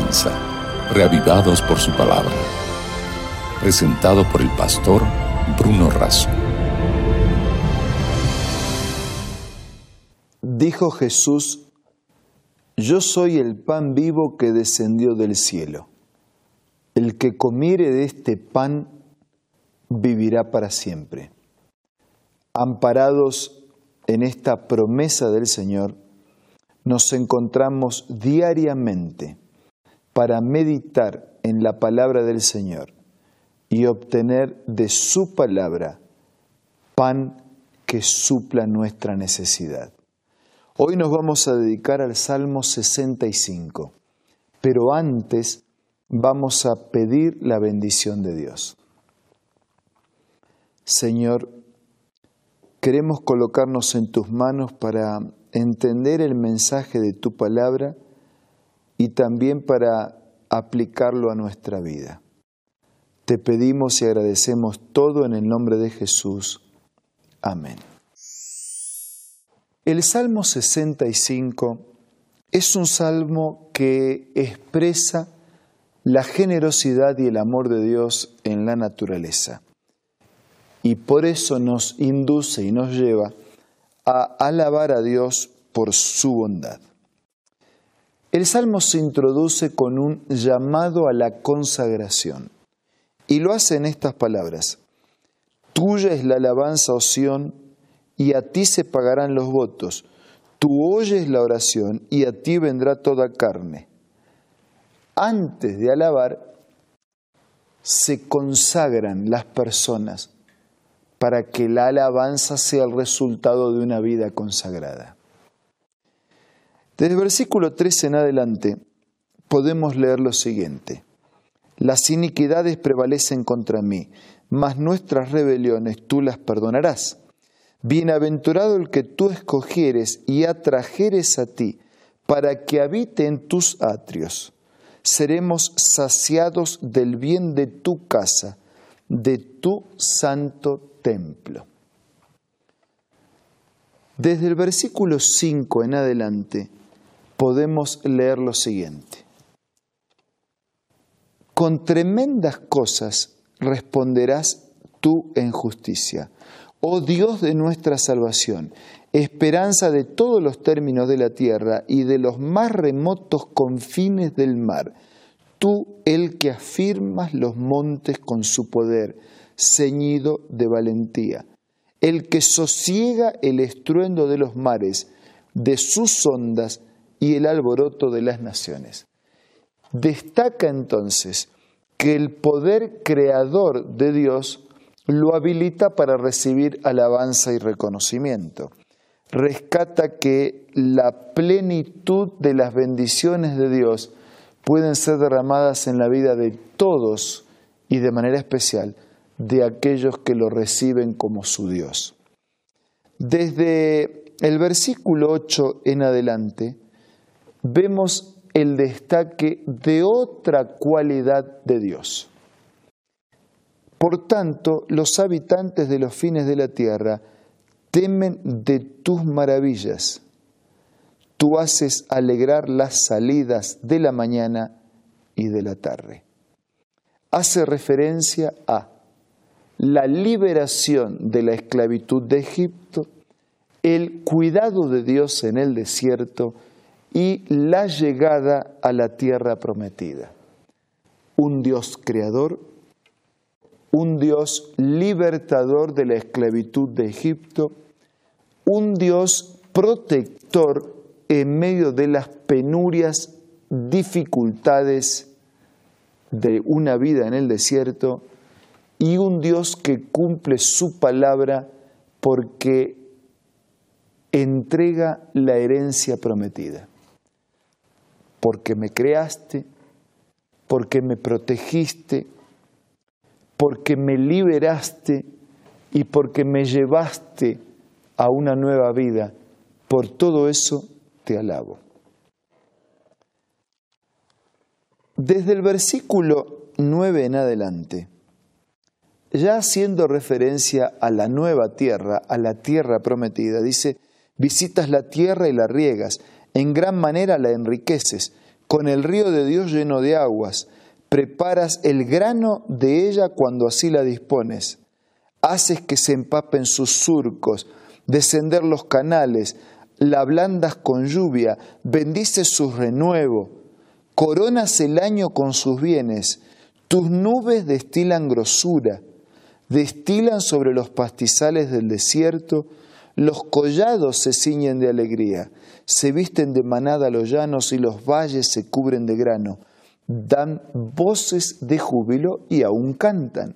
esperanza, reavivados por su palabra. Presentado por el pastor Bruno Razo. Dijo Jesús: Yo soy el pan vivo que descendió del cielo. El que comiere de este pan vivirá para siempre. Amparados en esta promesa del Señor, nos encontramos diariamente para meditar en la palabra del Señor y obtener de su palabra pan que supla nuestra necesidad. Hoy nos vamos a dedicar al Salmo 65, pero antes vamos a pedir la bendición de Dios. Señor, queremos colocarnos en tus manos para entender el mensaje de tu palabra y también para aplicarlo a nuestra vida. Te pedimos y agradecemos todo en el nombre de Jesús. Amén. El Salmo 65 es un salmo que expresa la generosidad y el amor de Dios en la naturaleza. Y por eso nos induce y nos lleva a alabar a Dios por su bondad. El Salmo se introduce con un llamado a la consagración y lo hace en estas palabras: Tuya es la alabanza, oh Sión, y a ti se pagarán los votos. Tú oyes la oración y a ti vendrá toda carne. Antes de alabar, se consagran las personas para que la alabanza sea el resultado de una vida consagrada. Desde el versículo 13 en adelante podemos leer lo siguiente: Las iniquidades prevalecen contra mí, mas nuestras rebeliones tú las perdonarás. Bienaventurado el que tú escogieres y atrajeres a ti, para que habite en tus atrios. Seremos saciados del bien de tu casa, de tu santo templo. Desde el versículo 5 en adelante podemos leer lo siguiente: Con tremendas cosas responderás tú en justicia, oh Dios de nuestra salvación, esperanza de todos los términos de la tierra y de los más remotos confines del mar. Tú, el que afirmas los montes con su poder, ceñido de valentía, el que sosiega el estruendo de los mares, de sus ondas y el alboroto de las naciones. Destaca entonces que el poder creador de Dios lo habilita para recibir alabanza y reconocimiento. Rescata que la plenitud de las bendiciones de Dios pueden ser derramadas en la vida de todos y de manera especial de aquellos que lo reciben como su Dios. Desde el versículo 8 en adelante vemos el destaque de otra cualidad de Dios. Por tanto, los habitantes de los fines de la tierra temen de tus maravillas. Tú haces alegrar las salidas de la mañana y de la tarde. Hace referencia a la liberación de la esclavitud de Egipto, el cuidado de Dios en el desierto y la llegada a la tierra prometida. Un Dios creador, un Dios libertador de la esclavitud de Egipto, un Dios protector en medio de las penurias, dificultades de una vida en el desierto, y un Dios que cumple su palabra porque entrega la herencia prometida. Porque me creaste, porque me protegiste, porque me liberaste y porque me llevaste a una nueva vida. Por todo eso te alabo. Desde el versículo 9 en adelante, ya haciendo referencia a la nueva tierra, a la tierra prometida, dice: visitas la tierra y la riegas, en gran manera la enriqueces, con el río de Dios lleno de aguas. Preparas el grano de ella cuando así la dispones. Haces que se empapen sus surcos, descender los canales, la ablandas con lluvia, bendices su renuevo, coronas el año con sus bienes, tus nubes destilan grosura, destilan sobre los pastizales del desierto, los collados se ciñen de alegría, se visten de manada los llanos y los valles se cubren de grano, dan voces de júbilo y aún cantan.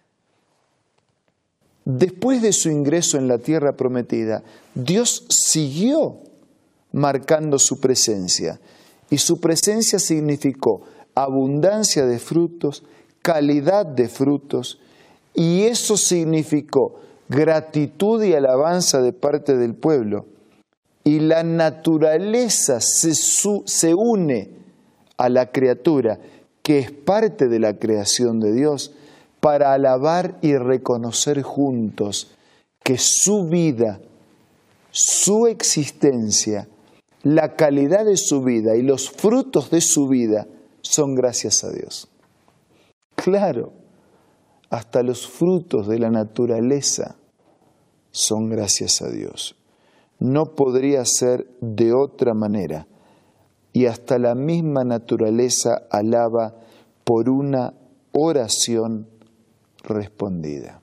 Después de su ingreso en la tierra prometida, Dios siguió marcando su presencia. Y su presencia significó abundancia de frutos, calidad de frutos, y eso significó gratitud y alabanza de parte del pueblo. Y la naturaleza se une a la criatura, que es parte de la creación de Dios, para alabar y reconocer juntos que su vida, su existencia, la calidad de su vida y los frutos de su vida son gracias a Dios. Claro, hasta los frutos de la naturaleza son gracias a Dios. No podría ser de otra manera. Y hasta la misma naturaleza alaba por una oración respondida.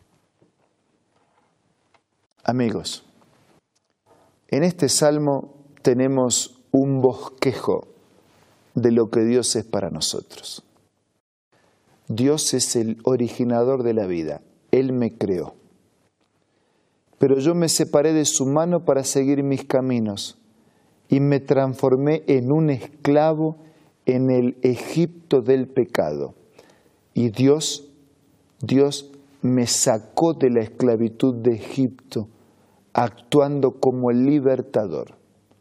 Amigos, en este salmo tenemos un bosquejo de lo que Dios es para nosotros. Dios es el originador de la vida. Él me creó. Pero yo me separé de su mano para seguir mis caminos y me transformé en un esclavo en el Egipto del pecado. Y Dios me sacó de la esclavitud de Egipto, actuando como el libertador.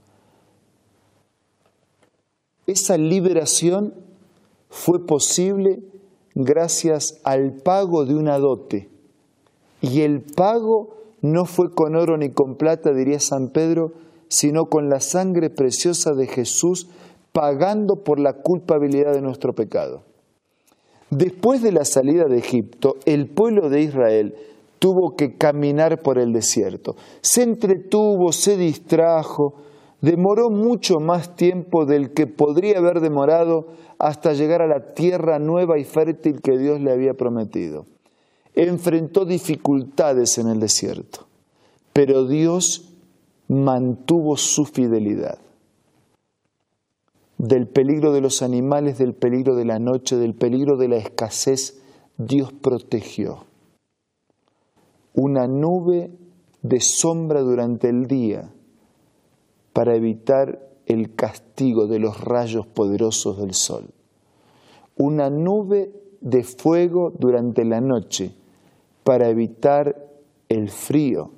Esa liberación fue posible gracias al pago de una dote. Y el pago no fue con oro ni con plata, diría San Pedro, sino con la sangre preciosa de Jesús, pagando por la culpabilidad de nuestro pecado. Después de la salida de Egipto, el pueblo de Israel tuvo que caminar por el desierto. Se entretuvo, se distrajo, demoró mucho más tiempo del que podría haber demorado hasta llegar a la tierra nueva y fértil que Dios le había prometido. Enfrentó dificultades en el desierto, pero Dios mantuvo su fidelidad. Del peligro de los animales, del peligro de la noche, del peligro de la escasez, Dios protegió. Una nube de sombra durante el día para evitar el castigo de los rayos poderosos del sol. Una nube de fuego durante la noche para evitar el frío,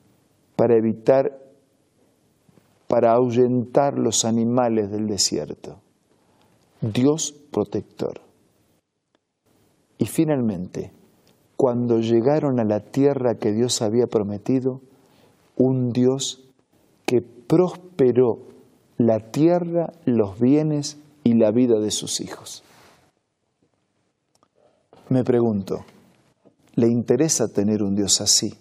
para ahuyentar los animales del desierto. Dios protector. Y finalmente, cuando llegaron a la tierra que Dios había prometido, un Dios que prosperó la tierra, los bienes y la vida de sus hijos. Me pregunto, ¿le interesa tener un Dios así?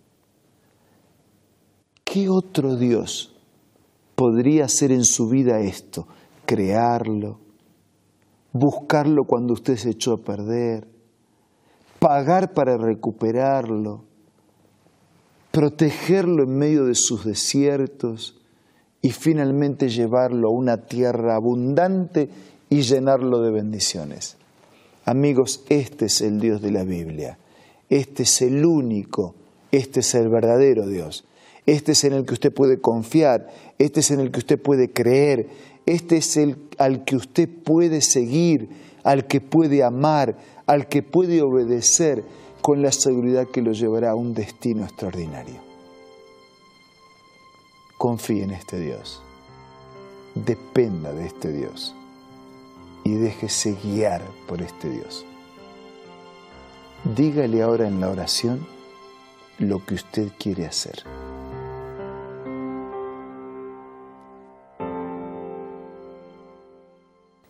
¿Qué otro Dios podría hacer en su vida esto? Crearlo, buscarlo cuando usted se echó a perder, pagar para recuperarlo, protegerlo en medio de sus desiertos y finalmente llevarlo a una tierra abundante y llenarlo de bendiciones. Amigos, este es el Dios de la Biblia. Este es el único, este es el verdadero Dios. Este es en el que usted puede confiar, este es en el que usted puede creer, este es el al que usted puede seguir, al que puede amar, al que puede obedecer con la seguridad que lo llevará a un destino extraordinario. Confíe en este Dios, dependa de este Dios y déjese guiar por este Dios. Dígale ahora en la oración lo que usted quiere hacer.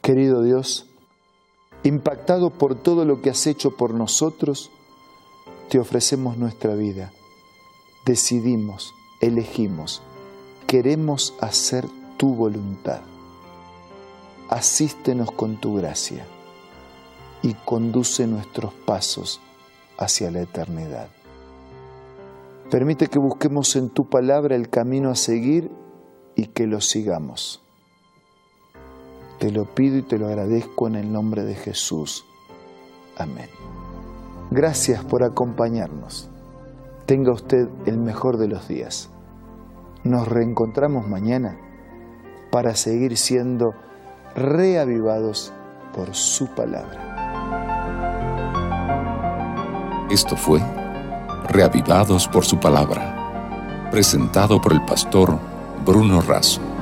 Querido Dios, impactado por todo lo que has hecho por nosotros, te ofrecemos nuestra vida. Decidimos, elegimos, queremos hacer tu voluntad. Asístenos con tu gracia y conduce nuestros pasos hacia la eternidad. Permite que busquemos en tu palabra el camino a seguir y que lo sigamos. Te lo pido y te lo agradezco en el nombre de Jesús. Amén. Gracias por acompañarnos. Tenga usted el mejor de los días. Nos reencontramos mañana para seguir siendo reavivados por su palabra. Esto fue Reavivados por su palabra, presentado por el pastor Bruno Razo.